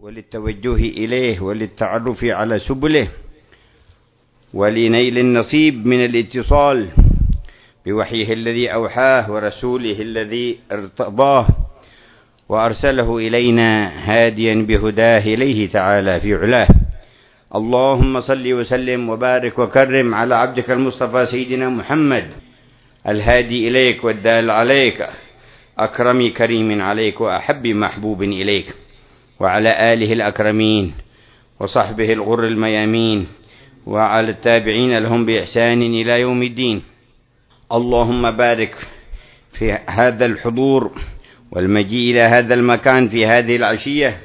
وللتوجه إليه وللتعرف على سبله ولنيل النصيب من الاتصال بوحيه الذي أوحاه ورسوله الذي ارتضاه وأرسله إلينا هاديا بهداه إليه تعالى في علاه. اللهم صل وسلم وبارك وكرم على عبدك المصطفى سيدنا محمد الهادي إليك والدال عليك، أكرم كريم عليك وأحب محبوب إليك، وعلى آله الأكرمين وصحبه الغر الميامين وعلى التابعين لهم بإحسان إلى يوم الدين. اللهم بارك في هذا الحضور والمجيء إلى هذا المكان في هذه العشية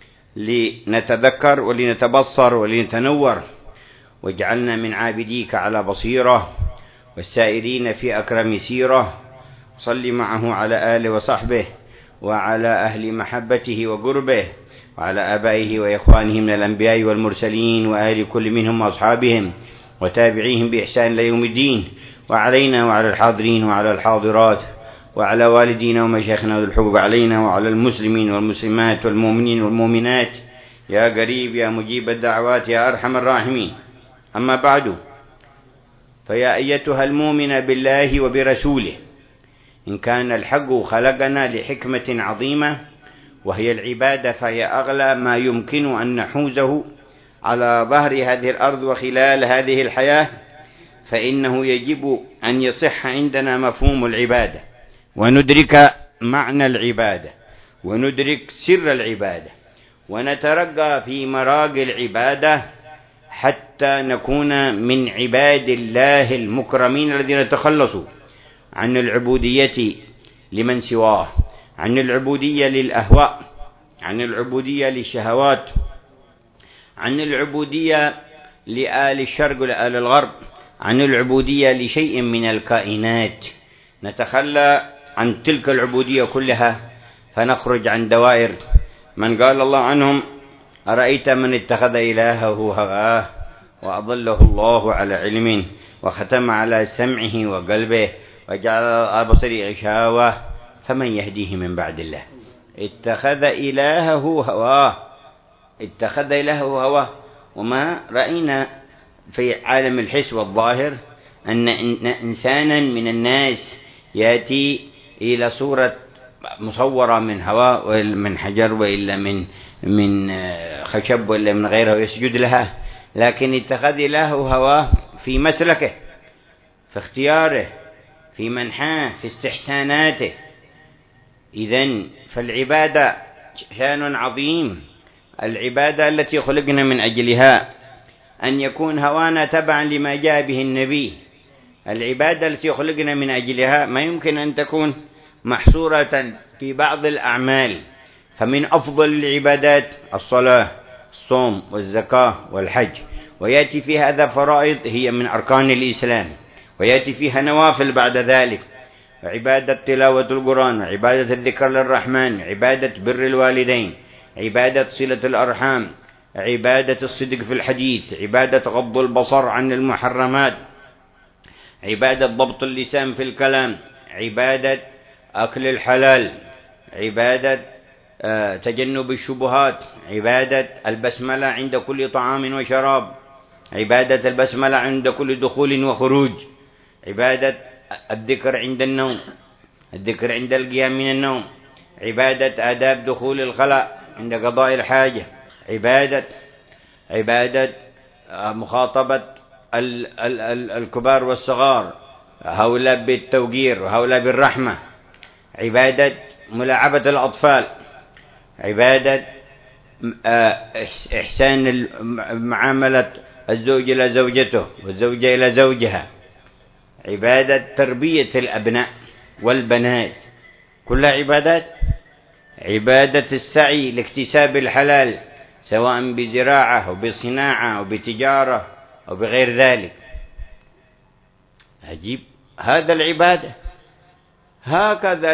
لنتذكر ولنتبصر ولنتنور، واجعلنا من عابديك على بصيرة والسائرين في أكرم سيرة. صل معه على آله وصحبه وعلى أهل محبته وقربه وعلى آبائه وإخوانه من الأنبياء والمرسلين وآل كل منهم وأصحابهم وتابعيهم بإحسان ليوم الدين، وعلينا وعلى الحاضرين وعلى الحاضرات وعلى والدينا ومشايخنا ذو الحقوق علينا وعلى المسلمين والمسلمات والمؤمنين والمؤمنات يا قريب يا مجيب الدعوات يا أرحم الراحمين. أما بعد، فيا أيتها المؤمنة بالله وبرسوله، إن كان الحق خلقنا لحكمة عظيمة وهي العبادة، فهي أغلى ما يمكن أن نحوزه على ظهر هذه الأرض وخلال هذه الحياة، فإنه يجب أن يصح عندنا مفهوم العبادة وندرك معنى العبادة وندرك سر العبادة ونترقى في مراقي العبادة حتى نكون من عباد الله المكرمين الذين تخلصوا عن العبودية لمن سواه، عن العبودية للأهواء، عن العبودية للشهوات، عن العبودية لآل الشرق ولآل الغرب، عن العبودية لشيء من الكائنات. نتخلى عن تلك العبودية كلها فنخرج عن دوائر من قال الله عنهم: أرأيت من اتخذ إلهه هواه وأضله الله على علم وختم على سمعه وقلبه وجعل على بصره غشاوة فمن يهديه من بعد الله. اتخذ إلهه هواه، اتخذ إلهه هواه. وما رأينا في عالم الحس والظاهر أن إنسانا من الناس يأتي إلى صورة مصورة من هواء وإلا من حجر وإلا من خشب وإلا من غيره ويسجد لها، لكن اتخذ إلهه هواه في مسلكه، في اختياره، في منحاه، في استحساناته. إذن فالعبادة شأن عظيم، العبادة التي خلقنا من أجلها، أن يكون هوانا تبعا لما جاء به النبي. العبادة التي خلقنا من أجلها ما يمكن أن تكون محصورة في بعض الأعمال، فمن أفضل العبادات الصلاة، الصوم والزكاة والحج، ويأتي في هذا فرائض هي من أركان الإسلام، ويأتي فيها نوافل بعد ذلك، عبادة تلاوة القرآن، عبادة الذكر للرحمن، عبادة بر الوالدين، عبادة صلة الأرحام، عبادة الصدق في الحديث، عبادة غض البصر عن المحرمات، عبادة ضبط اللسان في الكلام، عبادة أكل الحلال، عبادة تجنب الشبهات، عبادة البسملة عند كل طعام وشراب، عبادة البسملة عند كل دخول وخروج، عبادة الذكر عند النوم، الذكر عند القيام من النوم، عبادة آداب دخول الخلاء عند قضاء الحاجة، عبادة مخاطبة الكبار والصغار، هؤلاء بالتوقير وهؤلاء بالرحمة، عبادة ملاعبة الأطفال، عبادة إحسان معاملة الزوج إلى زوجته والزوجة إلى زوجها، عبادة تربية الأبناء والبنات، كلها عبادات. عبادة السعي لاكتساب الحلال سواء بزراعة أو بصناعة أو بتجارة أو بغير ذلك. عجيب هذا العبادة. هكذا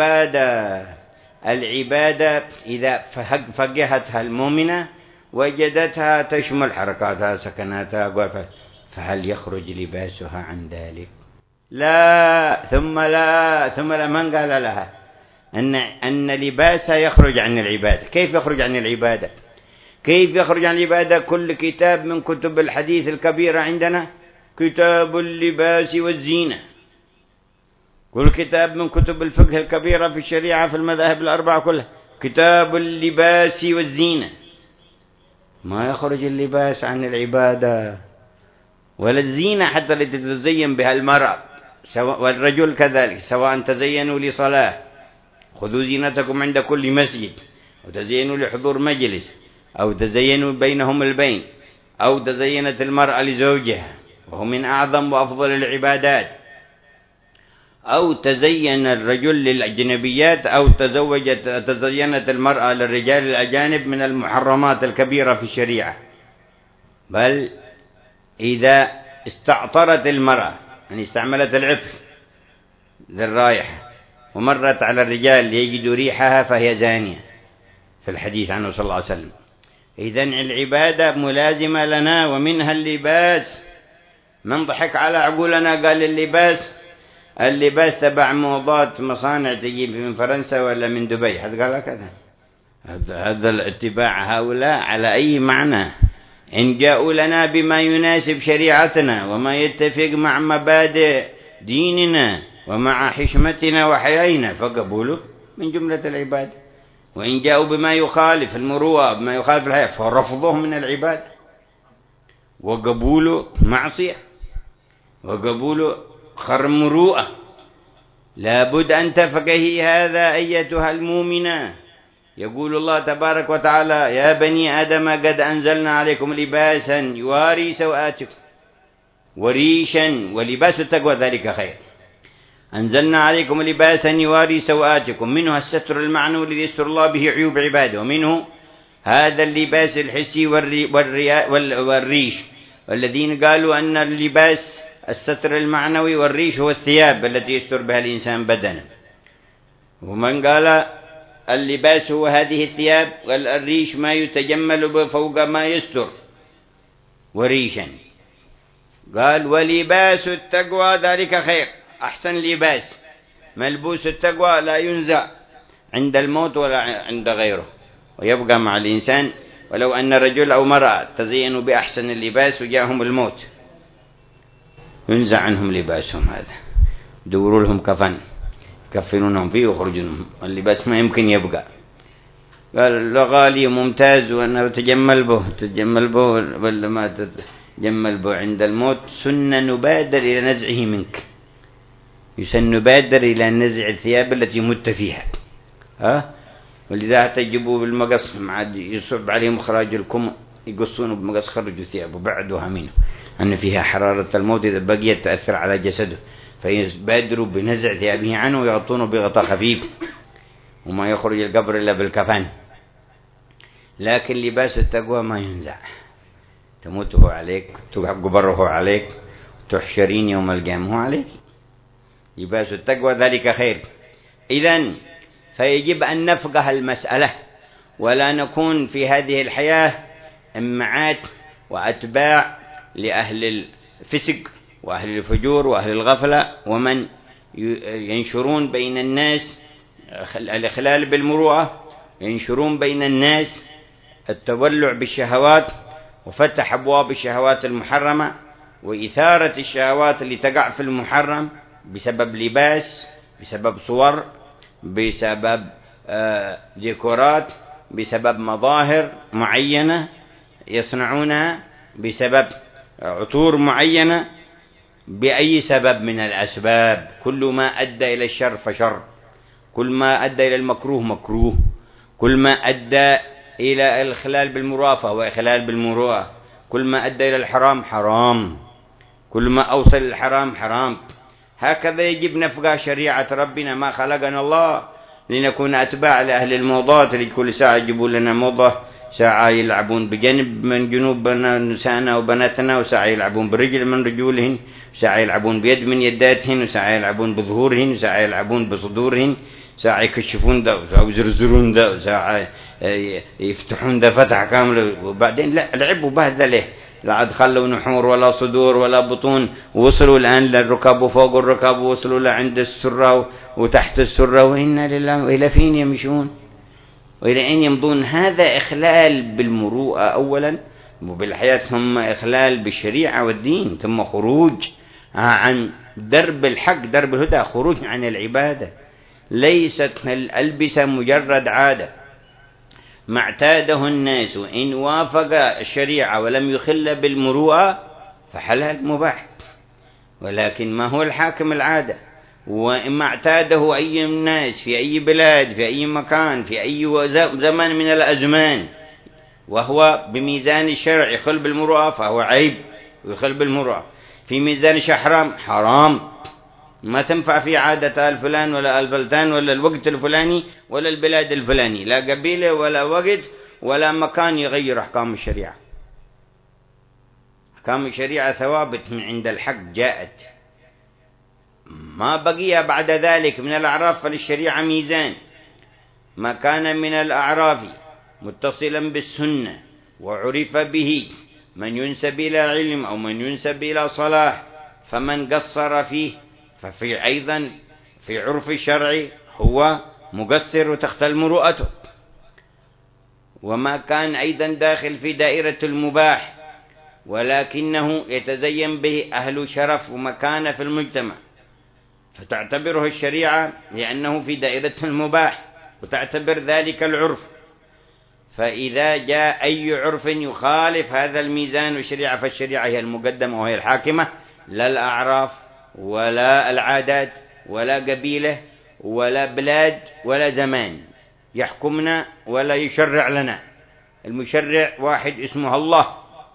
العبادة إذا فقهتها المؤمنة وجدتها تشمل حركاتها سكناتها، فهل يخرج لباسها عن ذلك؟ لا ثم لا من قال لها أن لباسها يخرج عن العبادة؟ كيف يخرج عن العبادة؟ كيف يخرج عن العبادة؟ كل كتاب من كتب الحديث الكبيرة عندنا كتاب اللباس والزينة، كل كتاب من كتب الفقه الكبيرة في الشريعة في المذاهب الأربعة كلها كتاب اللباس والزينة. ما يخرج اللباس عن العبادة ولا الزينة حتى التي تتزين بها المرأة والرجل كذلك، سواء تزينوا لصلاة خذوا زينتكم عند كل مسجد، أو تزينوا لحضور مجلس، أو تزينوا بينهم البين، أو تزينت المرأة لزوجها وهو من أعظم وأفضل العبادات، أو تزين الرجل للأجنبيات، أو تزينت المرأة للرجال الأجانب من المحرمات الكبيرة في الشريعة. بل إذا استعطرت المرأة يعني استعملت العطر للرائحة ومرت على الرجال ليجدوا ريحها فهي زانية في الحديث عنه صلى الله عليه وسلم. إذن العبادة ملازمة لنا ومنها اللباس. من ضحك على عقولنا قال اللباس تبع موضات مصانع تجيب من فرنسا ولا من دبي، حد قال كذا؟ هذا الاتباع هؤلاء على أي معنى؟ إن جاءوا لنا بما يناسب شريعتنا وما يتفق مع مبادئ ديننا ومع حشمتنا وحيائنا فقبوله من جملة العباد، وإن جاءوا بما يخالف المروءة بما يخالف الحياة فرفضه من العباد، وقبوله معصية وقبوله خرم مروءة. لابد أن تفقهي هذا أيتها المؤمنة. يقول الله تبارك وتعالى: يا بني آدم قد أنزلنا عليكم لباسا يواري سوآتكم وريشا ولباس التقوى ذلك خير. أنزلنا عليكم لباسا يواري سوآتكم، منه الستر المعنوي الذي يستر الله به عيوب عباده، ومنه هذا اللباس الحسي والريش، والذين قالوا أن اللباس الستر المعنوي والريش هو الثياب التي يستر بها الإنسان بدنه، ومن قال اللباس هو هذه الثياب والريش ما يتجمل فوق ما يستر وريشا. قال: ولباس التقوى ذلك خير. أحسن لباس ملبوس التقوى لا ينزع عند الموت ولا عند غيره، ويبقى مع الإنسان ولو أن رجل أو مرأة تزينوا بأحسن اللباس وجاءهم الموت ينزع عنهم لباسهم هذا، دوروا لهم كفن يكفنونهم فيه ويخرجونهم، اللباس ما يمكن يبقى. قال: له غالي وممتاز وأنه تجمل به ولا ما تتجمل به عند الموت، سنة نبادر إلى نزعه منك، نبادر إلى نزع الثياب التي مت فيها. ولذا تجيبوا بالمقص عاد يصب عليهم إخراج الكم، يقصونه بالمقص خرجوا ثيابه بعدها منه أن فيها حرارة الموت إذا بقيت تأثر على جسده، فيبادروا بنزع ثيابه عنه ويغطونه بغطاء خفيف، وما يخرج القبر إلا بالكفن. لكن لباس التقوى ما ينزع، تموته عليك، تقبره عليك، تحشرين يوم القيامة عليك. لباس التقوى ذلك خير. إذن فيجب أن نفقه المسألة ولا نكون في هذه الحياة أمعات وأتباع لأهل الفسق وأهل الفجور وأهل الغفلة، ومن ينشرون بين الناس الإخلال بالمروءة، ينشرون بين الناس التولع بالشهوات وفتح أبواب الشهوات المحرمة وإثارة الشهوات اللي تقع في المحرم بسبب لباس، بسبب صور، بسبب ديكورات، بسبب مظاهر معينة يصنعونها، بسبب عطور معينة، بأي سبب من الأسباب. كل ما أدى إلى الشر فشر، كل ما أدى إلى المكروه مكروه، كل ما أدى إلى الإخلال بالمروءة فهو إخلال بالمروءة، كل ما أدى إلى الحرام حرام، كل ما أوصل الحرام حرام. هكذا يجب نفقه شريعة ربنا. ما خلقنا الله لنكون أتباع لأهل الموضات اللي كل ساعة يجيبوا لنا موضة، ساعة يلعبون بجانب من جنوب نسائنا وبناتنا، وساعة يلعبون برجل من رجولهن، وساعة يلعبون بيد من يداتهن، وساعة يلعبون بظهورهن، وساعة يلعبون بصدورهن، ساعة يكشفون ده أو يزرزرون ده، وساعة يفتحون ده فتح كامل، وبعدين لا لعبوا بهذا لا عاد خلوا نحور ولا صدور ولا بطون، وصلوا الآن للركاب وفوق الركاب، وصلوا لعند السرة وتحت السرة، وإنا لله وإلى فين يمشون؟ وإلى أن يمضون. هذا إخلال بالمروءة أولا وبالحياة، ثم إخلال بالشريعة والدين، ثم خروج عن درب الحق، درب الهدى، خروج عن العبادة. ليست الألبسة مجرد عادة ما اعتاده الناس، إن وافق الشريعة ولم يخل بالمروءة فحلال مباح، ولكن ما هو الحاكم العادة. وإما اعتاده أي الناس في أي بلاد في أي مكان في أي زمن من الأزمان وهو بميزان الشرع يخل بالمروءة فهو عيب ويخل بالمروءة. في ميزان الشرع حرام، ما تنفع في عادة الفلان ولا الفلتان ولا الوقت الفلاني ولا البلاد الفلاني، لا قبيلة ولا وقت ولا مكان يغير أحكام الشريعة. أحكام الشريعة ثوابت من عند الحق جاءت، ما بقي بعد ذلك من الأعراف. فللشريعة ميزان، ما كان من الأعراف متصلا بالسنة وعرف به من ينسب إلى علم أو من ينسب إلى صلاح، فمن قصر فيه ففي أيضا في عرف الشرع هو مقصر وتختل مروءته. وما كان أيضا داخل في دائرة المباح ولكنه يتزين به أهل شرف ومكانة في المجتمع، فتعتبره الشريعة لأنه في دائرة المباح وتعتبر ذلك العرف. فإذا جاء أي عرف يخالف هذا الميزان والشريعة فالشريعة هي المقدمة وهي الحاكمة، لا الأعراف ولا العادات ولا قبيلة ولا بلاد ولا زمان يحكمنا ولا يشرع لنا. المشرع واحد اسمه الله،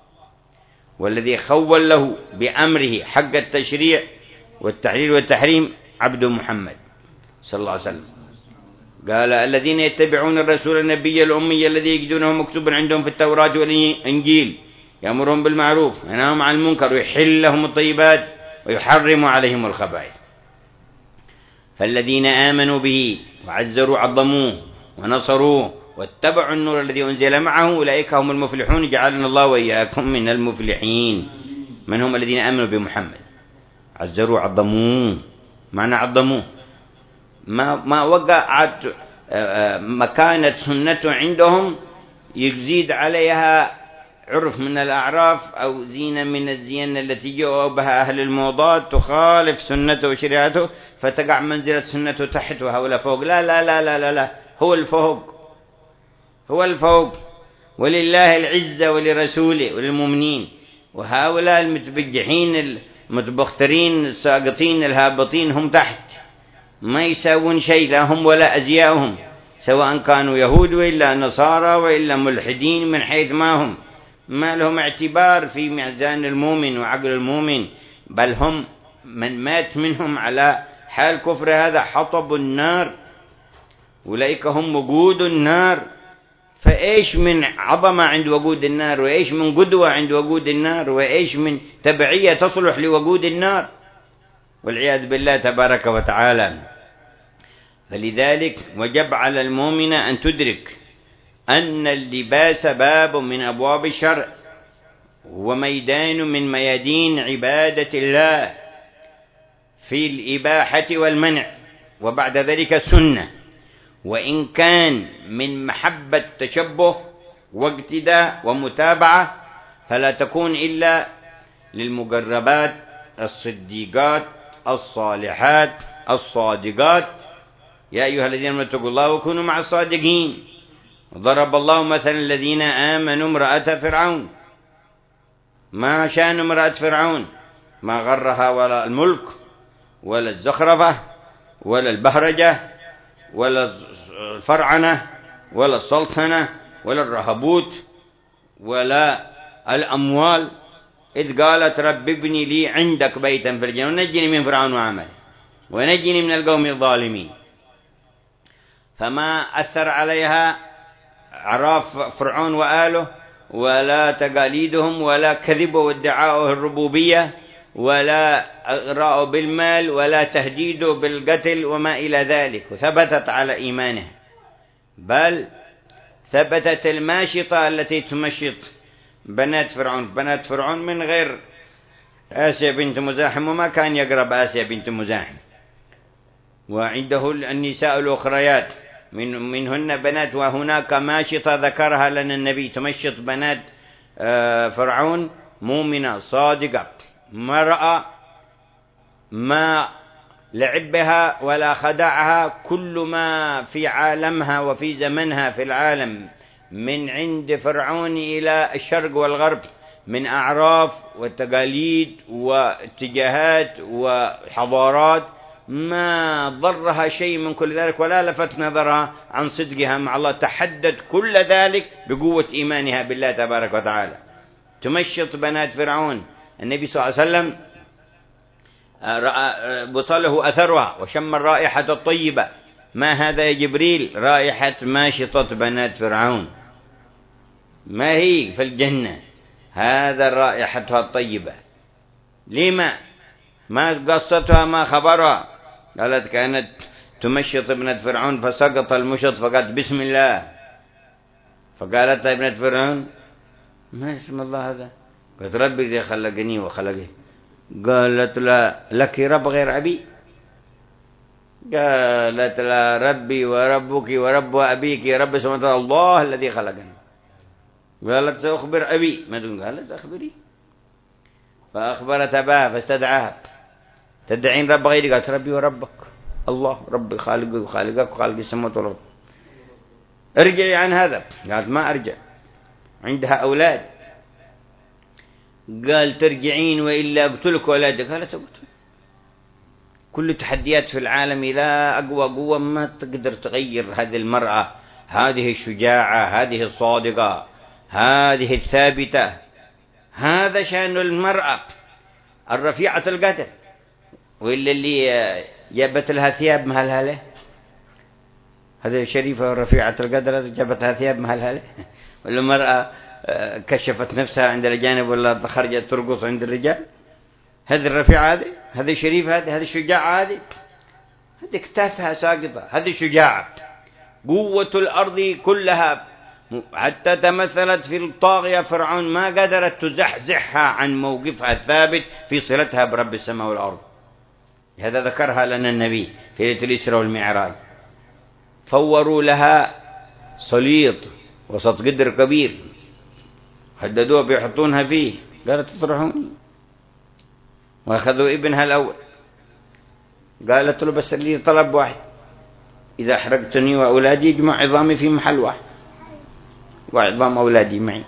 والذي خول له بأمره حق التشريع والتحليل والتحريم عبد محمد صلى الله عليه وسلم. قال الذين يتبعون الرسول النبي الأمي الذي يجدونه مكتوبا عندهم في التوراة والإنجيل يأمرهم بالمعروف وينهاهم عن المنكر ويحل لهم الطيبات ويحرم عليهم الخبائث. فالذين آمنوا به وعزروا عظموه ونصروه واتبعوا النور الذي أنزل معه أولئك هم المفلحون، جعلنا الله وإياكم من المفلحين. من هم الذين آمنوا بمحمد؟ عزروا عظموه، معنى عظموه ما وقعت مكانة سنته عندهم يزيد عليها عرف من الأعراف أو زينة من الزين التي جاءوا بها أهل الموضات تخالف سنته وشريعته فتقع منزلة سنته تحت وهؤلاء فوق. لا لا لا لا لا, لا. هو الفوق، هو الفوق، ولله العزة ولرسوله وللمؤمنين. وهؤلاء المتبجحين المتبخترين الساقطين الهابطين هم تحت، ما يساوون شيء لا هم ولا أزياؤهم، سواء كانوا يهود وإلا نصارى وإلا ملحدين، من حيث ما هم ما لهم اعتبار في ميزان المؤمن وعقل المؤمن، بل هم من مات منهم على حال كفر هذا حطب النار، أولئك هم وقود النار. فإيش من عظمة عند وقود النار، وإيش من قدوة عند وقود النار، وإيش من تبعية تصلح لوقود النار، والعياذ بالله تبارك وتعالى. فلذلك وجب على المؤمن أن تدرك أن اللباس باب من أبواب الشرع وميدان من ميادين عبادة الله في الإباحة والمنع، وبعد ذلك السنة. وإن كان من محبة تشبه واقتداء ومتابعة فلا تكون إلا للمقربات الصديقات الصالحات الصادقات. يا أيها الذين آمنوا اتقوا الله وكونوا مع الصادقين. ضرب الله مثلا الذين آمنوا امرأة فرعون. ما شأن امرأة فرعون؟ ما غرها ولا الملك ولا الزخرفة ولا البهرجة ولا الفرعنة ولا السلطنة ولا الرهبوت ولا الأموال، إذ قالت رب ابني لي عندك بيتا في الجنة ونجني من فرعون وعمله ونجني من القوم الظالمين. فما أثر عليها عراف فرعون وآله ولا تقاليدهم ولا كذب وادعاء الربوبية ولا إغراء بالمال ولا تهديد بالقتل وما إلى ذلك، وثبتت على إيمانه. بل ثبتت الماشطة التي تمشط بنات فرعون من غير آسيا بنت مزاحم، وما كان يقرب آسيا بنت مزاحم. وعنده النساء الأخريات منهن بنات، وهناك ماشطة ذكرها لنا النبي، تمشط بنات فرعون مؤمنة صادقة، مرأة ما لعب بها ولا خدعها، كل ما في عالمها وفي زمنها في العالم من عند فرعون إلى الشرق والغرب من أعراف وتقاليد واتجاهات وحضارات، ما ضرها شيء من كل ذلك ولا لفت نظرها عن صدقها مع الله، تحدد كل ذلك بقوة إيمانها بالله تبارك وتعالى. تمشط بنات فرعون. النبي صلى الله عليه وسلم بصله أثرها وشم الرائحة الطيبة. ما هذا يا جبريل؟ رائحة ماشطة بنات فرعون، ما هي في الجنة، هذا رائحتها الطيبة. لما ما قصتها ما خبرها؟ قالت كانت تمشط ابنة فرعون فسقط المشط فقالت بسم الله، فقالت ابنة فرعون ما اسم الله هذا؟ قالت ربي الذي خلقني وخلقه. قالت لا لك رب غير أبي؟ قالت لا ربي وربك ورب أبيك يا رب سبحانه وتعالى الله الذي خلقني. قالت سأخبر أبي. ما تقول؟ قالت أخبري. فأخبرت أباها فاستدعاها. تدعين رب غيري؟ قالت ربي وربك الله ربي خالقك وخالقك وخالق السماوات والأرض. ارجعي عن هذا. قالت ما أرجع، عندها أولاد. قال ترجعين وإلا أقتلك أولادك. قالت أقتل. كل تحديات في العالم إلى أقوى قوة ما تقدر تغير هذه المرأة، هذه الشجاعة، هذه الصادقة، هذه الثابتة. هذا شأن المرأة الرفيعة القدر. وإلا اللي جابت لها ثياب مهلها له، هذه شريفة رفيعة القدر جابتها ثياب مهلها له. ولا مرأة كشفت نفسها عند الأجانب ولا خرجت ترقص عند الرجال، هذه الرفيعة هذه، هذه الشريفة هذه، هذه الشجاعة هذه، هذه كتافها ساقطة، هذه شجاعة. قوة الأرض كلها حتى تمثلت في الطاغية فرعون ما قدرت تزحزحها عن موقفها الثابت في صلتها برب السماء والأرض. هذا ذكرها لنا النبي في ليلة الإسراء والمعراج. فوروا لها صليط وسط قدر كبير، هددوها بيحطونها فيه، قالت تطرحوني. وأخذوا ابنها الأول، قالت له بس لي طلب واحد، إذا أحرقتني وأولادي اجمع عظامي في محل واحد وعظام أولادي معي.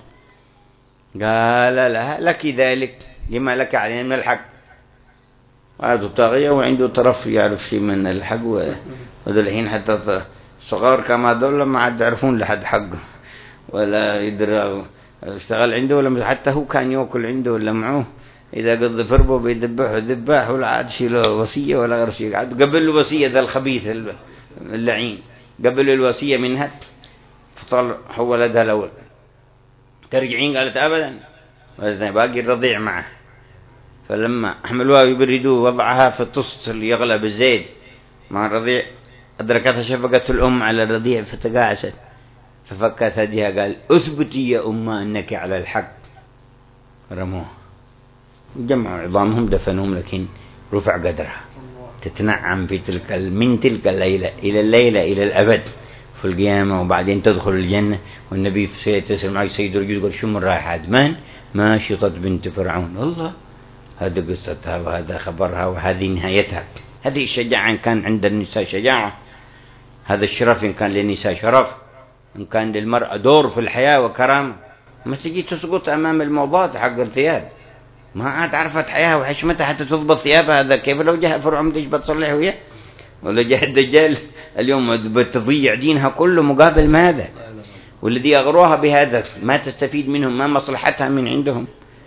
قال لها لك ذلك، لما لك علينا من الحق. وهذا طاغية وعنده طرف يعرف شيء من الحق، وذو الحين حتى صغار كما دول ما عاد يعرفون لحد حقه ولا يدرى اشتغل عنده، ولا حتى هو كان يأكل عنده ولا معه، إذا قد فربه بيدبحه ذباح ولا عاد شيء له وصية ولا غير شيء. عاد قبل له وصية ذا الخبيث اللعين، قبل له الوصية منها فطال هو ولدها الأول. ترجعين؟ قالت أبدا، باقي الرضيع معه. فلما حملوها يبردوه وضعها في الطست اللي يغلى بالزيت مع الرضيع، أدركتها شفقة الأم على الرضيع فتقاعست، ففكت ثديها قال أثبتي يا أمة أنك على الحق. رموه، جمعوا عظامهم دفنهم، لكن رفع قدرها تتنعم في من تلك الليلة إلى الليلة إلى الأبد في القيامة، وبعدين تدخل الجنة. والنبي في يتصل معك سيد الرجل يقول شو من رايحة من ماشطة بنت فرعون. الله، هذا قصتها وهذا خبرها وهذه نهايتها. هذه الشجاعة إن كان عند النساء شجاعة، هذا الشرف إن كان للنساء شرف، إن كان للمرأة دور في الحياة وكرامة. ما تجي تسقط أمام الموضات حق الثياب، ما عاد عرفت حياة وحشمتها حتى تضبط ثيابها. هذا كيف لو جاء فرعون تيجي بتصلح وياه؟ ولا جاء الدجال اليوم بتضيع دينها كله مقابل ماذا؟ والذي أغروها بهذا ما تستفيد منهم، ما مصلحتها من عندهم.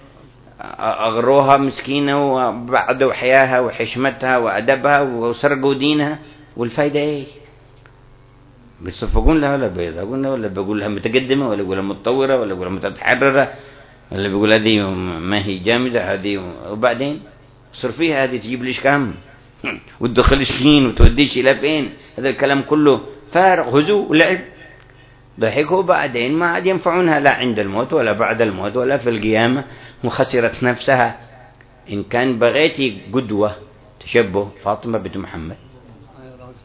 أغروها مسكينة وبعدوا حياها وحشمتها وأدبها وسرقوا دينها، والفايدة إيه؟ بيصفقون لها ولا بيضاقون لها، ولا بيقول لها متقدمة، ولا بيقول لها متطورة، ولا بيقول لها متحررة، ولا بيقول هذه ما هي جامدة هذه. وبعدين صرفيها هذه تجيب ليش كم وتدخلش فين وتوديش إلى فين؟ هذا الكلام كله فارغ هزو ولعب. ضحكوا بعدين ما عاد ينفعونها لا عند الموت ولا بعد الموت ولا في القيامة، وخسرت نفسها. إن كان بغيتي قدوة تشبه فاطمة بنت محمد،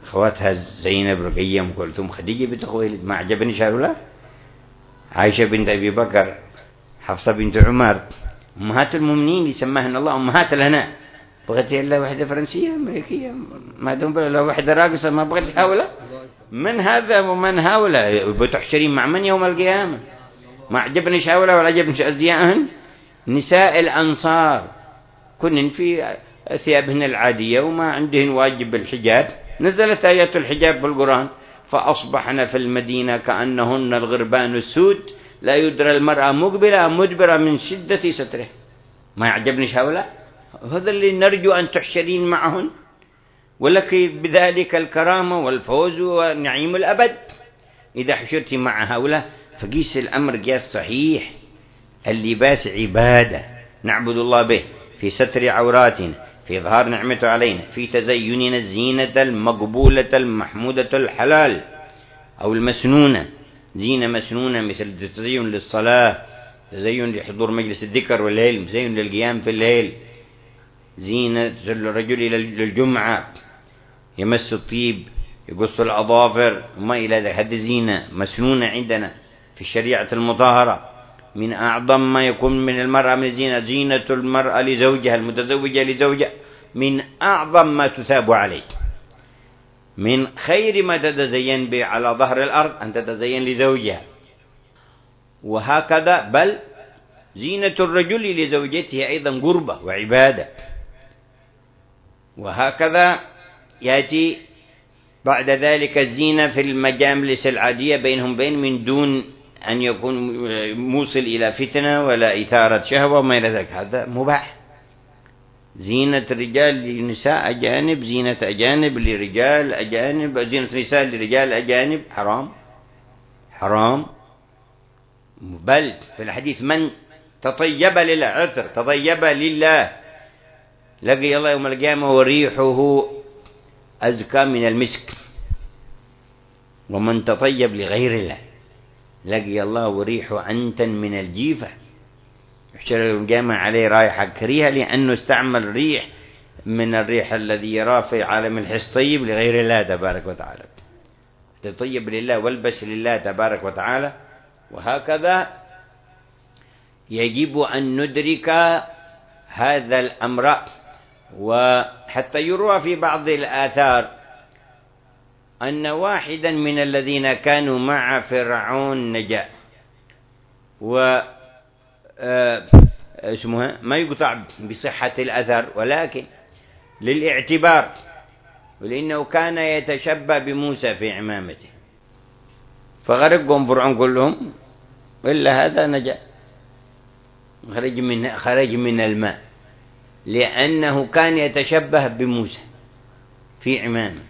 أخواتها زينب، رقية، أم كلثوم، خديجة بنت خويلد، ما عجبني هؤلاء؟ عائشة بنت أبي بكر، حفصة بنت عمر، أمهات المؤمنين يسماهن الله أمهات لنا. بغيت إلا واحدة فرنسية أمريكية ما دون بلا واحدة راقصة، ما بغيت هؤلاء؟ من هذا ومن هؤلاء؟ بتحشرين مع من يوم القيامة؟ ما عجبنيش هؤلاء ولا عجبنيش أزياءهن. نساء الأنصار كنن في ثيابهن العادية وما عندهن واجب الحجاب، نزلت آيات الحجاب بالقرآن، فأصبحن في المدينة كأنهن الغربان السود، لا يدرى المرأة مقبلة مدبرة من شدة ستره. ما يعجبنيش هؤلاء؟ هذا اللي نرجو أن تحشرين معهن، ولك بذلك الكرامة والفوز ونعيم الأبد إذا حشرت مع هؤلاء. فقيس الأمر قياس صحيح. اللباس عبادة نعبد الله به، في ستر عوراتنا، في إظهار نعمته علينا، في تزيننا الزينة المقبولة المحمودة الحلال أو المسنونة، زينة مسنونة مثل التزين للصلاة، تزين لحضور مجلس الذكر والليل، تزين للقيام في الليل، زينة الرجل للجمعة، يمس الطيب، يقص الأظافر وما إلى ذلك. هذه زينة مسنونة عندنا في الشريعة المطهرة. من أعظم ما يكون من المرأة من الزينة، زينة المرأة لزوجها، المتزوجة لزوجها، من أعظم ما تثاب عليه. من خير ما تتزين به على ظهر الأرض أن تتزين لزوجها، وهكذا بل زينة الرجل لزوجته أيضا قربة وعبادة. وهكذا يأتي بعد ذلك الزينة في المجالس العادية بينهم بين، من دون أن يكون موصل إلى فتنة ولا إثارة شهوة وما إلى ذلك، هذا مباح. زينة رجال لنساء أجانب، زينة أجانب لرجال أجانب، زينة نساء لرجال أجانب حرام حرام. بل في الحديث من تطيب لله، عطر تطيب لله لقي الله يوم القيامة وريحه أزكى من المسك، ومن تطيب لغير الله لقي الله وريحه أنتن من الجيفة، يحشر يوم القيامة عليه رائحة كريهة لأنه استعمل ريح من الريح الذي يراه في عالم الحس طيب لغير الله تبارك وتعالى. تطيب لله والبس لله تبارك وتعالى. وهكذا يجب أن ندرك هذا الأمر. وحتى يروى في بعض الآثار أن واحدا من الذين كانوا مع فرعون نجا، اسمها ما يقطع بصحة الأثر ولكن للاعتبار، ولأنه كان يتشبه بموسى في عمامته، فغرقهم فرعون كلهم إلا هذا نجا، خرج من الماء لأنه كان يتشبه بموسى في عمامه.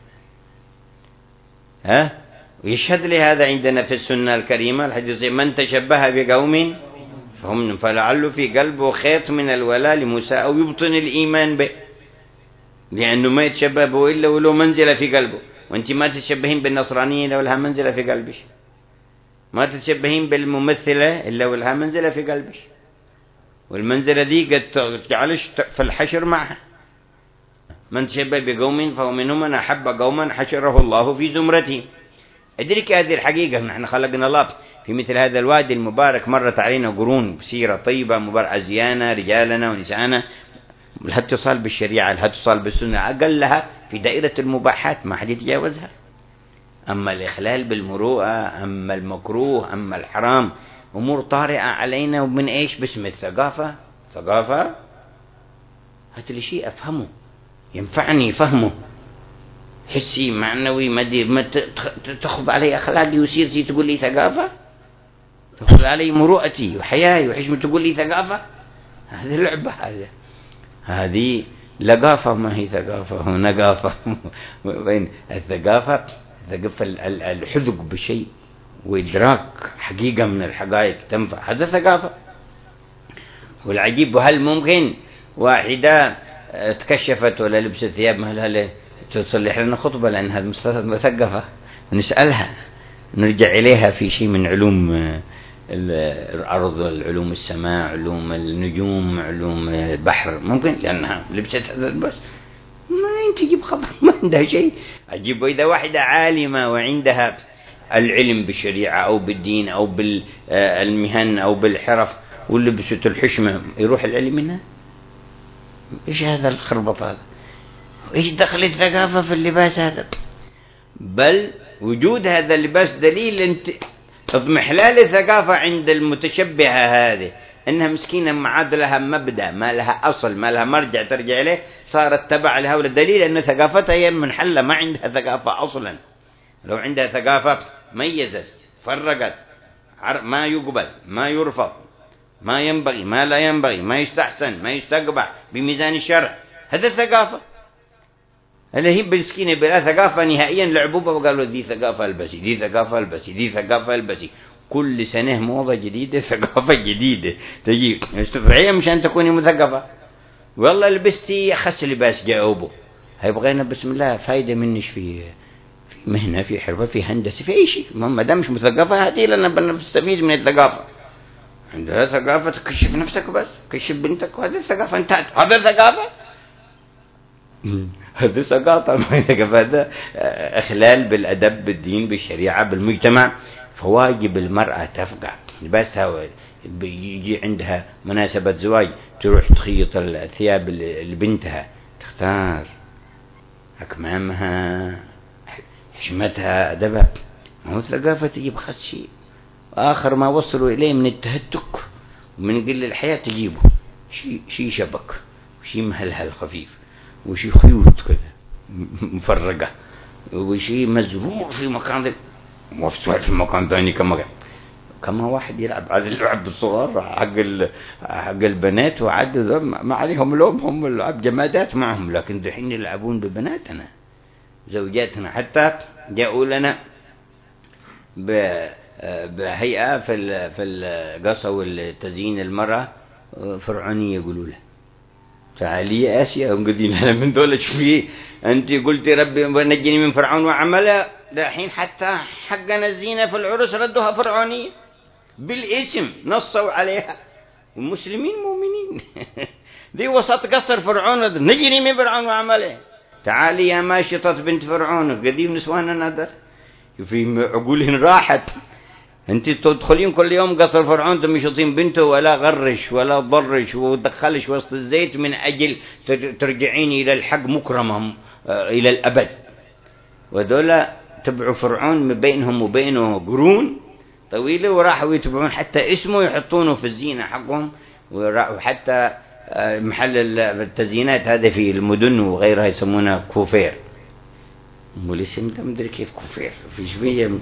ويشهد لهذا عندنا في السنة الكريمة الحديث من تشبه بقوم فهم، فلعله في قلبه خيط من الولاء لموسى أو يبطن الإيمان به، لأنه ما يتشبه به إلا ولو منزلة في قلبه. وأنت ما تتشبهين بالنصرانيين إلا ولها منزلة في قلبك، ما تتشبهين بالممثلة إلا ولها منزلة في قلبك، والمنزلة دي قد تجعلش في الحشر معها. من تشبه بقوم فهو منهم، من أحب قوما حشره الله في زمرته. ادرك هذه الحقيقة، نحن خلقنا الله في مثل هذا الوادي المبارك، مرت علينا قرون بسيرة طيبة مباركة، أزيانا رجالنا ونساءنا، لها اتصال بالشريعة، لها اتصال بالسنة، أقلها في دائرة المباحات ما حد يتجاوزها. أما الإخلال بالمروءة، أما المكروه، أما الحرام، أمور طارئة علينا. ومن إيش؟ باسم الثقافة. ثقافة هات لي شيء أفهمه ينفعني فهمه، حسي معنوي مادي، ما تخض علي أخلاقي وسيرتي تقول لي ثقافة، تخض علي مروءتي وحياي وحشمي تقول لي ثقافة. هذه لعبة، هذه لقافة، ما هي ثقافة ونقافة. بين الثقافة الحذق بشيء وإدراك حقيقة من الحقائق تنفع، هذا ثقافة. والعجيب هل ممكن واحدة تكشفت ولا لبست ثياب مهلها تصلح لنا خطبة لأنها مثقفة، نسألها نرجع إليها في شيء من علوم الأرض، علوم السماء، علوم النجوم، علوم البحر، ممكن لأنها لبست هذا بس بعدين تجيب خبر ما عندها شيء. أجيب إذا واحدة عالمة وعندها العلم بالشريعة أو بالدين أو بالمهن أو بالحرف ولبست الحشمة، يروح العلم منها؟ إيش هذا الخربط هذا؟ إيش دخل الثقافة في اللباس هذا؟ بل وجود هذا اللباس دليل أنت اضمحلال الثقافة عند المتشبهة هذه، أنها مسكينة ما عاد لها مبدأ، ما لها أصل، ما لها مرجع ترجع إليه، صارت تبع لها. دليل أن ثقافتها هي منحلة، ما عندها ثقافة أصلا. لو عندها ثقافة ميزت فرقت، ما يقبل ما يرفض، ما ينبغي ما لا ينبغي، ما يستحسن ما يستقبح بميزان الشرع، هذا الثقافة. اللي هي بالسكينة بلا ثقافة نهائيا، لعبوبة وقالوا دي ثقافة البسي، دي ثقافة البسي، دي ثقافة البسي. كل سنة موضة جديدة، ثقافة جديدة تجيب. استطيعية مشان تكوني مثقفة. والله لبستي أخس لباس جاوبه، هيبغينا بسم الله فايدة منش في مهنة، في حرفة، في هندسة، في أي شيء. ما دام مش مثقفة هاتي لنا بنستفيد من الثقافة. عندها ثقافة تكشف نفسك بس، كشف بنتك، وهذه الثقافة انتهت. هذا الثقافة، هذا سقاطة. هذا إخلال بالأدب، بالدين، بالشريعة، بالمجتمع. فواجب المرأة تفقه لباسها. بيجي عندها مناسبة زواج تروح تخيط الثياب لبنتها، تختار أكمامها، حشمتها، أدبها. ما هو ثقافة تجيب خس شيء آخر ما وصلوا إليه من التهتك ومن قل الحياة، تجيبه شيء شبك وشيء مهلهل خفيف وشي خيوط كذا مفرقة وشي مزروع في مكان مفتوح في مكان ثاني. كما واحد يلعب على اللعب الصغار حق البنات وعد ما عليهم لوم، هم اللعب جمادات معهم، لكن دحين يلعبون ببناتنا زوجاتنا. حتى جاءوا لنا بهيئة في القصة والتزيين المرأة فرعونية، يقولوا له تعالي يا آسيا، وقدين أنا من دولة شوفي أنت قلتي ربي نجني من فرعون وعمله، الحين حتى حقنا الزينة في العرس ردوها فرعونية بالاسم، نصوا عليها، والمسلمين مؤمنين. دي وسط قصر فرعون، نجني من فرعون وعمله. تعالي يا ماشطة بنت فرعون، قديم نسوانا ندر في عقولهن راحت. انت تدخلين كل يوم قصر فرعون تمشطين بنته، ولا غرش ولا ضرش ودخلش وسط الزيت من أجل ترجعين إلى الحق مكرمهم إلى الأبد. ودولا تبعوا فرعون من بينهم وبينه قرون طويلة، وراحوا يتبعون حتى اسمه يحطونه في الزينة حقهم، وحتى محل التزيينات هذا في المدن وغيرها يسمونها كوفير. والاسم ده مدري كيف كوفير، في شوية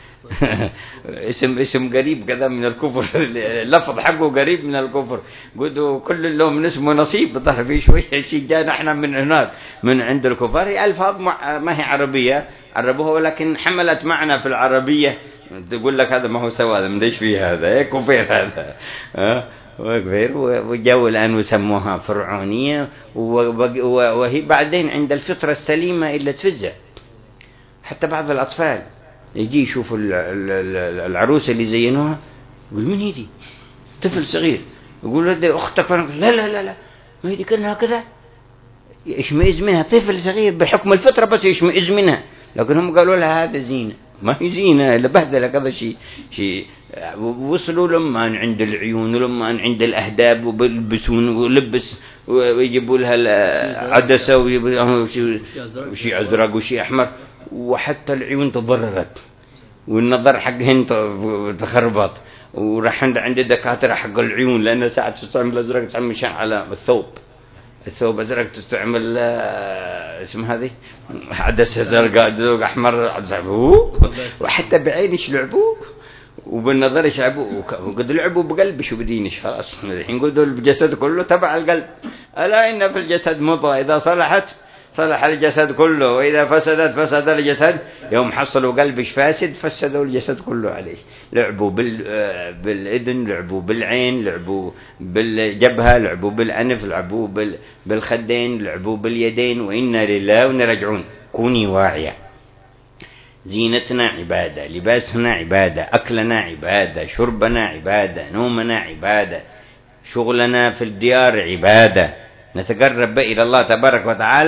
اسم قريب كذا من الكفر، اللفظ حقه قريب من الكفر. قلوا كل لهم اسمه نصيب، بظهر فيه شوية شيء جانا احنا من هناك من عند الكفار. هي ألفاظ ما هي عربية عربوها، ولكن حملت معنا في العربية. تقول لك هذا ما هو سوا، هذا مدريش فيه، هذا كفير هذا وكفير. وجاءوا الآن وسموها فرعونية، وهي بعدين عند الفطرة السليمة إلا تفزع. حتى بعض الأطفال يجي يشوف العروسة اللي زينوها، يقول من هي دي؟ طفل صغير يقول له أختك. لا لا لا لا، ما هي دي كأنها كذا، يشمئز منها. طفل صغير بحكم الفطرة بس يشمئز منها، لكن هم قالوا لها هذا زينة. ما هي زينة إلا بهدلة كذا شيء. وصلوا لما عند العيون ولما عند الأهداب، وبيلبسون ولبس ويجيبوا لها العدسة ويجيبوا شيء أزرق وشيء أحمر، وحتى العيون تضررت والنظر حقهن تخربط. وراح عند الدكاترة حق العيون، لأن ساعة تستعمل أزرق تعمل مشان على الثوب أزرق، تستعمل اسم هذه عدسة زرقاء أحمر، وحتى بعينش لعبوه وبالنظر يشعبوا، وقد لعبوا بقلب شو بدينش. خلاص الحين قدوا الجسد كله تبع القلب. ألا إن في الجسد مضغة إذا صلحت صلح الجسد كله، وإذا فسدت فسد الجسد. يوم حصلوا قلبش فاسد فسدوا الجسد كله عليه. لعبوا بالإذن، لعبوا بالعين، لعبوا بالجبهة، لعبوا بالأنف، لعبوا بالخدين، لعبوا باليدين. وإنا لله وإنا راجعون. كوني واعية. زينتنا عبادة، لباسنا عبادة، أكلنا عبادة، شربنا عبادة، نومنا عبادة، شغلنا في الديار عبادة. نتقرب إلى الله تبارك وتعالى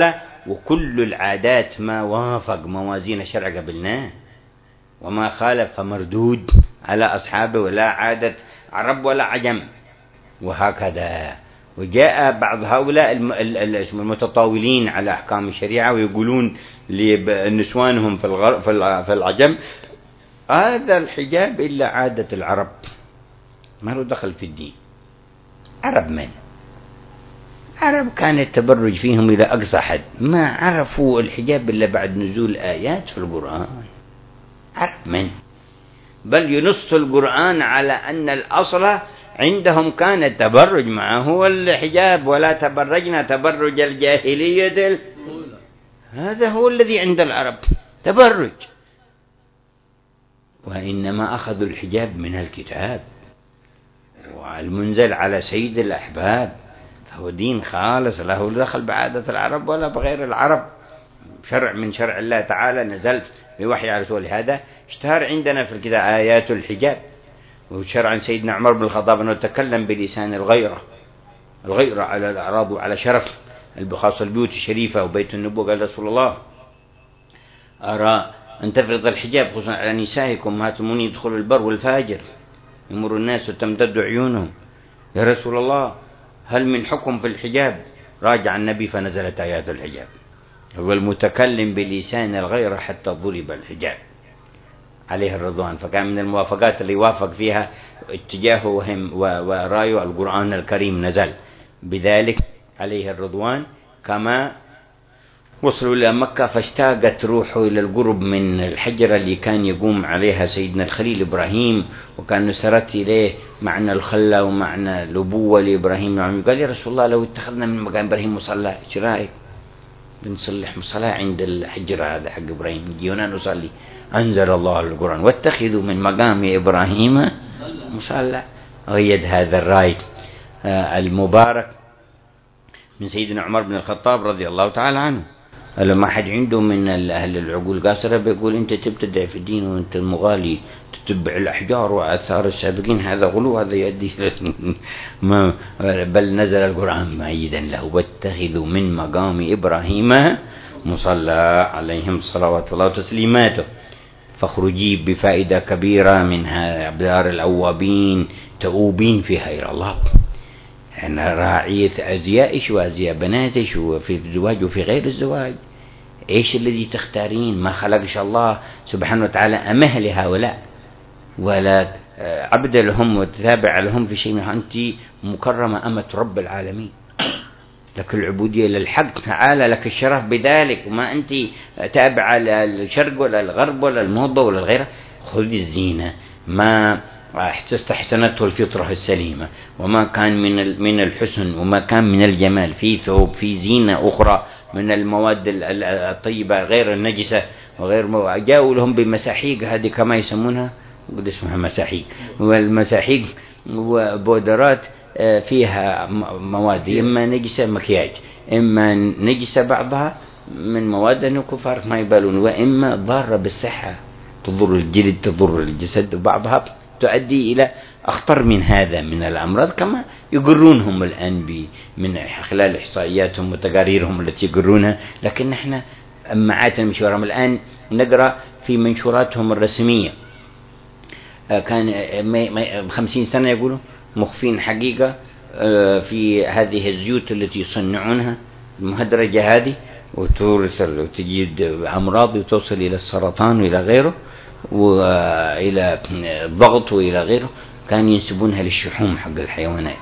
وكل العادات ما وافق موازين الشرع قبلناه، وما خالف فمردود على أصحابه، ولا عادة عرب ولا عجم، وهكذا. وجاء بعض هؤلاء المتطاولين على أحكام الشريعة ويقولون لنسوانهم في العجم هذا الحجاب إلا عادة العرب، ما له دخل في الدين. عرب من؟ عرب كان التبرج فيهم إلى أقصى حد، ما عرفوا الحجاب إلا بعد نزول آيات في القرآن. عرب من؟ بل ينص القرآن على أن الأصل عندهم كان التبرج معه والحجاب، ولا تبرجنا تبرج الجاهلية هذا هو الذي عند العرب تبرج. وإنما أخذوا الحجاب من الكتاب والمنزل على سيد الأحباب، فهو دين خالص له دخل بعادة العرب ولا بغير العرب، شرع من شرع الله تعالى نزل بوحي على رسول. هذا اشتهر عندنا في الكتاب آيات الحجاب، وشرع عن سيدنا عمر بن الخطاب أنه تكلم بلسان الغيرة على الأعراض وعلى شرف خاصة البيوت الشريفة وبيت النبوة. قال رسول الله أرى أن تفرض الحجاب خصوصا على نسائكم، ما تمون يدخل البر والفاجر يمر الناس وتمتد عيونهم. يا رسول الله هل من حكم في الحجاب؟ راجع النبي فنزلت آيات الحجاب. هو المتكلم بلسان الغيرة حتى ضرب الحجاب عليه الرضوان. فكان من الموافقات اللي وافق فيها اتجاهه ورأيه القرآن الكريم نزل بذلك عليه الرضوان. كما وصلوا إلى مكة فاشتاقت روحه إلى القرب من الحجرة اللي كان يقوم عليها سيدنا الخليل إبراهيم، وكان نسرت إليه معنى الخلة ومعنى الأبوة لإبراهيم. قال يا رسول الله لو اتخذنا من مكان إبراهيم مصلى، ايش رايك بنصلح مصلى عند الحجرة هذا حق إبراهيم، نجي هنا نصلي. أنزل الله القرآن واتخذوا من مقام إبراهيم مصلى. أيد هذا الرأي المبارك من سيدنا عمر بن الخطاب رضي الله تعالى عنه. لما حد عنده من أهل العقول قاصرة بيقول أنت تبتدع في الدين وأنت المغالي تتبع الأحجار وآثار السابقين، هذا غلو، هذا يؤدي بل نزل القرآن مؤيدا له واتخذوا من مقام إبراهيم مصلى عليهم صلوات الله وتسليماته. فاخرجي بفائدة كبيرة منها دار الأوابين تؤوبين فيها إلى الله، يعني راعية أزيائش وأزياء بناتش وفي الزواج وفي غير الزواج. إيش الذي تختارين؟ ما خلقش الله سبحانه وتعالى أمه لهؤلاء ولا عبد لهم وتتابع لهم في شيء. أنت مكرمة أمة رب العالمين، لك العبودية للحق تعالى، لك الشرف بذلك، وما أنت تابعة للشرق ولا الغرب ولا الموضة ولا الغيرة. خذ الزينة ما استحسنته الفطرة السليمة، وما كان من الحسن وما كان من الجمال في ثوب، في زينة أخرى من المواد الطيبة غير النجسة وغير جاءوا لهم بمساحيق، هذه كما يسمونها قد اسمها مساحيق، والمساحيق وبودرات فيها مواد إما نجسة مكياج، إما نجسة بعضها من مواد الكفار ما يبالون، وإما ضارة بالصحة تضر الجلد تضر الجسد، وبعضها تؤدي إلى أخطر من هذا من الأمراض. كما يقرونهم الآن من خلال إحصائياتهم وتقاريرهم التي يقرونها. لكن نحن معات المشورهم الآن نقرأ في منشوراتهم الرسمية كان 50 سنة يقولوا مخفين حقيقة في هذه الزيوت التي يصنعونها المهدرجة هذه، وتورث وتجيب أمراض وتوصل إلى السرطان وإلى غيره وإلى الضغط وإلى غيره. كانوا ينسبونها للشحوم حق الحيوانات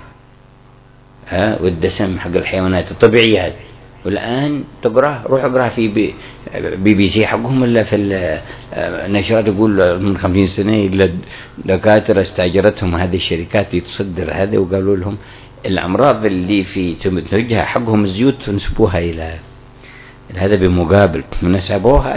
والدسم حق الحيوانات الطبيعية هذه. والآن تقرأ روح اقرأ في بي سي حقهم إلا في النشرات يقول من 50 سنة إلا دكاترة استأجرتهم هذه الشركات تصدر هذا، وقالوا لهم الأمراض اللي في تنتجها حقهم الزيوت تنسبوها إلى هذا بمقابل نسبوها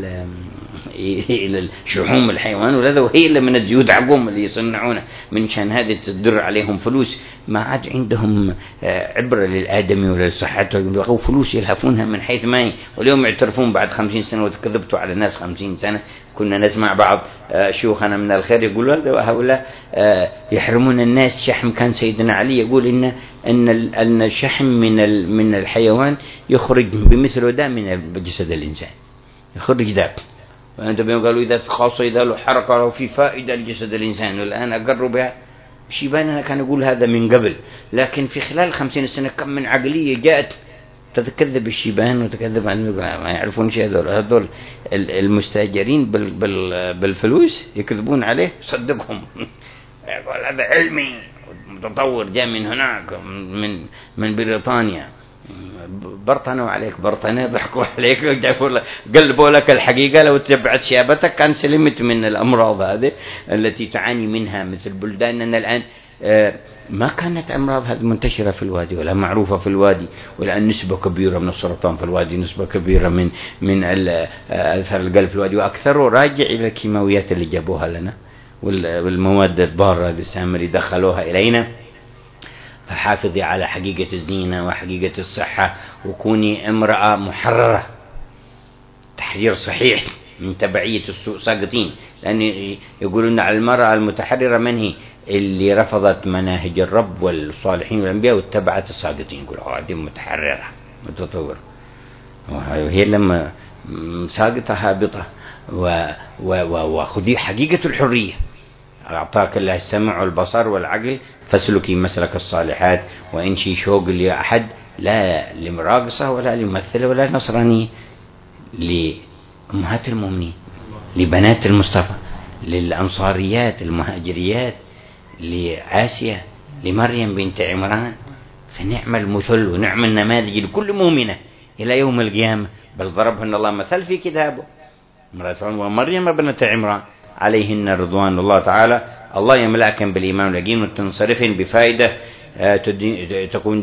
إلى الشحوم الحيوان، وهي اللي من الزيوت حقهم اللي يصنعونها من شان هذه تدر عليهم فلوس. ما عاد عندهم عبرة للآدمي ولا لصحته، أو فلوس يلهفونها من حيث ما واليوم يعترفون بعد 50 سنة وتكذبتوا على الناس 50 سنة. كنا نسمع بعض شيوخنا من الخير يقولوا هؤلاء يحرمون الناس شحم. كان سيدنا علي يقول إن أن الشحم من الحيوان يخرج بمثل داء من جسد الإنسان، يخرج داء. وأنت قالوا إذا خاصة إذا له حركة أو في فائدة لجسد الإنسان، والآن أقروا بها. الشيباني أنا كان يقول هذا من قبل، لكن في خلال 50 سنة كم من عقلية جاءت تتكذب الشيبان وتكذب عن ما يعرفون شيء. هذول المستاجرين بالفلوس يكذبون عليه، صدقهم. يقول هذا علمي متطور جاء من هناك من بريطانيا. برطنوا عليك برطنة، ضحكوا عليك قلبوا لك الحقيقة. لو تبعت شيابتك كان سلمت من الأمراض هذه التي تعاني منها مثل بلداننا الآن. ما كانت أمراض هذه منتشرة في الوادي ولا معروفة في الوادي، والآن نسبة كبيرة من السرطان في الوادي، نسبة كبيرة من أثر القلب في الوادي، وأكثره راجع إلى الكيماويات اللي جابوها لنا والمواد الضارة اللي دخلوها إلينا. فحافظي على حقيقة الزينة وحقيقة الصحة، وكوني امرأة محررة تحرير صحيح من تبعية السوء ساقطين. لأن يقولون على المرأة المتحررة من هي؟ اللي رفضت مناهج الرب والصالحين والأنبياء واتبعت الساقطين. يقولوا هذه متحررة متطورة، وهي لما ساقطة هابطة. وخذي حقيقة الحرية، أعطاك الله السمع والبصر والعقل، فاسلكي مسلك الصالحات. وإنشي شوق لأحد، لا لمراقصة ولا لممثلة ولا نصرانية، لأمهات المؤمنين، لبنات المصطفى، للأنصاريات المهاجريات، لآسيا، لمريم بنت عمران. فنعم المثل ونعم النماذج لكل مؤمنة إلى يوم القيامة. بل ضربهن الله مثل في كتابه، ومريم بنت عمران عليهن رضوان الله تعالى. الله يملأكم بالإيمان واليقين وتنصرفن بفائدة تكون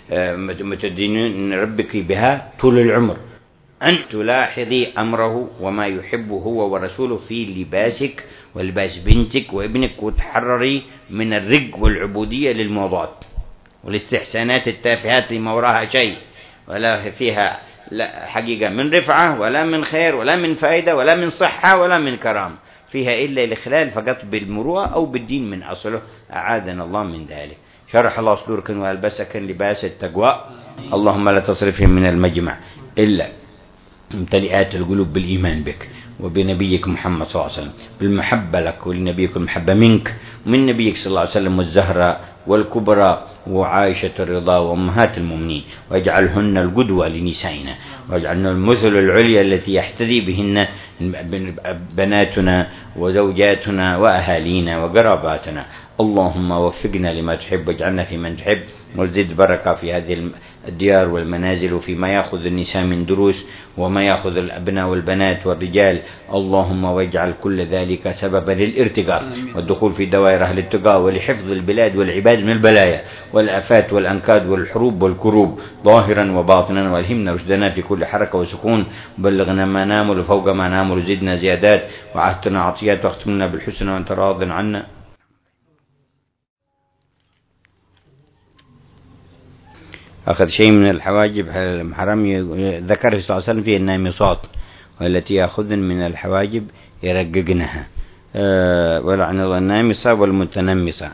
متدينين ربك بها طول العمر. أن تلاحظي أمره وما يحبه هو ورسوله في لباسك ولباس بنتك وابنك، وتحرري من الرق والعبودية للموضات والاستحسانات التافهات لما وراها شيء، ولا فيها لا حقيقة من رفعة ولا من خير ولا من فائدة ولا من صحة ولا من كرام، فيها إلا الإخلال فقط بالمروءة أو بالدين من أصله. أعاذنا الله من ذلك. شرح الله صدوركم وألبسكم لباس التقوى. اللهم لا تصرفهم من المجمع إلا ممتلئات القلوب بالإيمان بك وبنبيك محمد صلى الله عليه وسلم، بالمحبة لك ولنبيك المحبة منك ومن نبيك صلى الله عليه وسلم، والزهراء والكبرى وعائشة الرضا وأمهات المؤمنين، واجعلهن القدوة لنسائنا، واجعلنا المثل العليا التي يحتذي بهن بناتنا وزوجاتنا وأهالينا وقراباتنا. اللهم وفقنا لما تحب واجعلنا في من تحب، وزد بركة في هذه الديار والمنازل، وفيما يأخذ النساء من دروس وما يأخذ الأبناء والبنات والرجال. اللهم واجعل كل ذلك سببا للارتقاء والدخول في دوائر أهل التقاء، ولحفظ البلاد والعباد من البلايا والآفات والأنكاد والحروب والكروب ظاهرا وباطنا. والهمنا رشدنا في كل حركة وسكون، بلغنا ما نامل وفوق ما نامل وزدنا زيادات، وعهدنا عطيات واختمنا بالحسنى وأنت راض عنا. أخذ شيء من الحواجب الحرام ذكر صلى الله عليه وسلم فيه النامصات، والتي يأخذن من الحواجب يرققنها. ولعن الله النامصة والمتنمصة.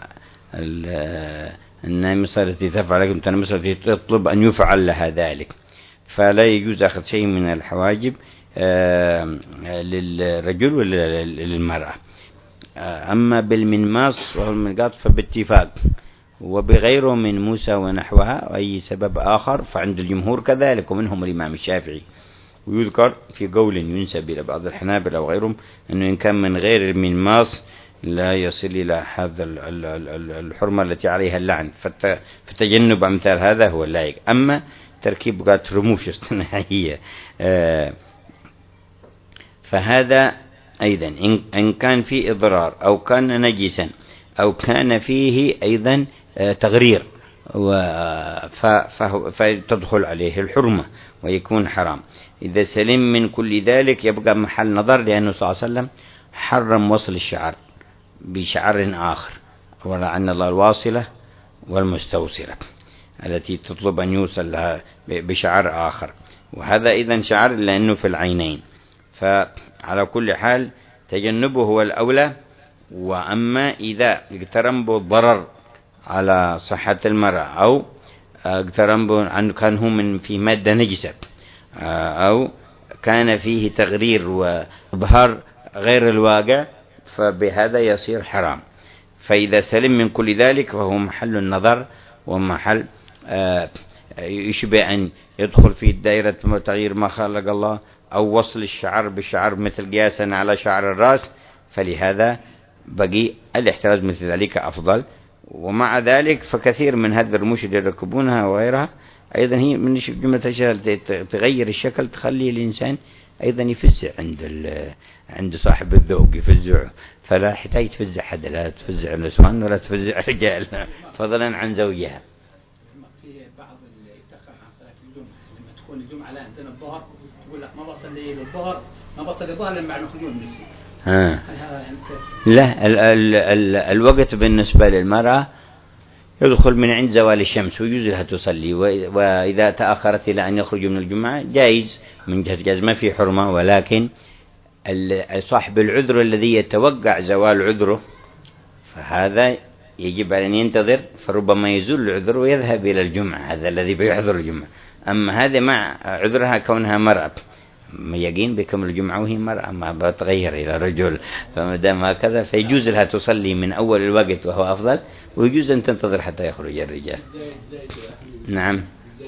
النامصة التي تفعل، المتنمصة التي تطلب أن يفعل لها ذلك. فلا يجوز أخذ شيء من الحواجب للرجل ولا للمرأة. أما بالمنماص والمنقاط فباتفاق، وبغيره من موسى ونحوها أي سبب آخر فعند الجمهور كذلك، ومنهم الإمام الشافعي. ويذكر في قول ينسب إلى بعض الحنابلة وغيرهم أنه إن كان من غير المنماص لا يصل إلى هذا الحرمة التي عليها اللعن، فتجنب أمثال هذا هو اللائق. أما تركيب قات رموش اصطناعية فهذا أيضا إن كان فيه إضرار أو كان نجسا أو كان فيه أيضا تغرير فتدخل عليه الحرمة ويكون حرام. إذا سلم من كل ذلك يبقى محل نظر، لأنه صلى الله عليه وسلم حرم وصل الشعر بشعر آخر، ولعن الله الواصلة والمستوصلة التي تطلب أن يوصل لها بشعر آخر، وهذا إذن شعر لأنه في العينين. فعلى كل حال تجنبه هو الأولى. وأما إذا اقترن به الضرر على صحة المرأة أو اقترن عن كان هو من في مادة نجسة أو كان فيه تغرير وإظهار غير الواقع، فبهذا يصير حرام. فإذا سلم من كل ذلك فهو محل النظر ومحل يشبه أن يدخل في دائرة تغيير ما خلق الله، أو وصل الشعر بالشعر مثل قياسا على شعر الرأس، فلهذا بقي الاحتراز مثل ذلك أفضل. ومع ذلك فكثير من هذه الرموش اللي يركبونها وغيرها أيضا هي من جملة الأشياء تغير الشكل، تخلي الإنسان أيضا يفزع عند صاحب الذوق، يفزع. فلا حتى يتفزع حد، لا تفزع النسوان ولا تفزع الرجال فضلا عن زوجها. في بعض اللي يتأخر عن صلاة الجمعة، لما تكون الجمعة لا عندنا الظهر تقول لك ما بصلي للظهر، ما بصلي الظهر لما بعد نخرجون من المسجد. لا، الوقت بالنسبة للمرأة يدخل من عند زوال الشمس ويجوز لها تصلي، وإذا تأخرت إلى أن يخرج من الجمعة جائز من جهة جائز، ما في حرمة. ولكن صاحب العذر الذي يتوقع زوال عذره فهذا يجب أن ينتظر، فربما يزول العذر ويذهب إلى الجمعة، هذا الذي بيعذر الجمعة. أما هذا مع عذرها كونها مرأة يقين بكمل الجمعة وهي مرأة ما بتغير إلى رجل، فما دام هكذا فيجوز لها تصلي من أول الوقت وهو أفضل، ويجوز أن تنتظر حتى يخرج الرجال. نعم.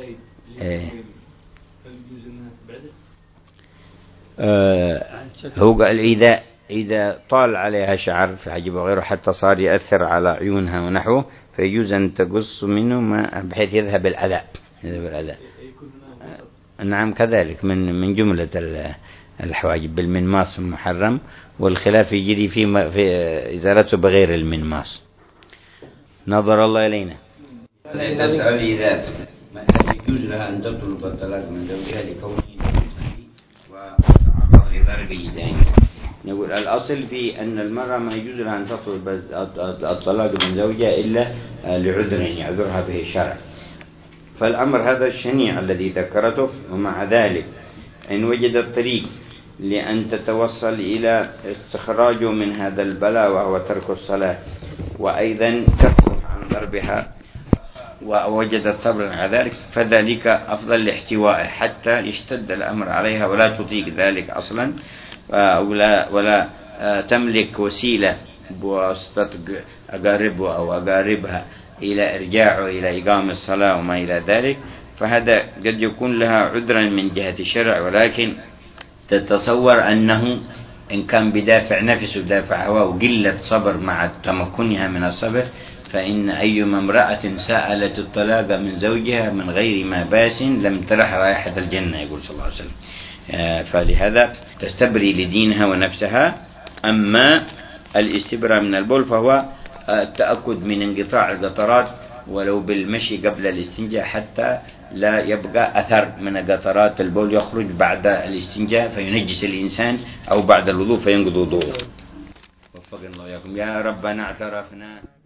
هو قال إذا طال عليها شعر في حجب وغيره حتى صار يأثر على عيونها ونحوه، فيجوز أن تقص منه بحيث يذهب الأذى. نعم كذلك من جملة الحواجب بالمنماس محرم، والخلاف يجري في إزالته بغير المنماس. نظر الله إلينا. تسأل إذا يجوز لها أن تطلب الطلاق من زوجها لكونه وتعرض لضرب يدين. نقول الأصل في أن المرأة ما يجوز لها أن تطلب الطلاق من زوجها إلا لعذر يعذرها به الشرع. فالأمر هذا الشنيع الذي ذكرته، ومع ذلك إن وجدت طريق لأن تتوصل إلى استخراجه من هذا البلاء وهو ترك الصلاة، وأيضا تكف عن ضربها ووجدت صبرا على ذلك، فذلك أفضل لاحتوائه حتى يشتد الأمر عليها ولا تطيق ذلك أصلا، ولا تملك وسيلة بواسطة أقاربه أو أقاربها إلى إرجاعه إلى إقام الصلاة وما إلى ذلك. فهذا قد يكون لها عذرا من جهة الشرع، ولكن تتصور أنه إن كان بدافع نفس ودافع هوى وقلة صبر مع تمكنها من الصبر، فإن أي امرأة سألت الطلاق من زوجها من غير ما باس لم ترح رائحة الجنة، يقول صلى الله عليه وسلم. فلهذا تستبري لدينها ونفسها. أما الاستبراء من البول فهو التأكد من انقطاع القطرات ولو بالمشي قبل الاستنجاء، حتى لا يبقى أثر من قطرات البول يخرج بعد الاستنجاء فينجس الإنسان، أو بعد الوضوء فينقض وضوءه. وفقنا الله وإياكم. يا ربنا اعترفنا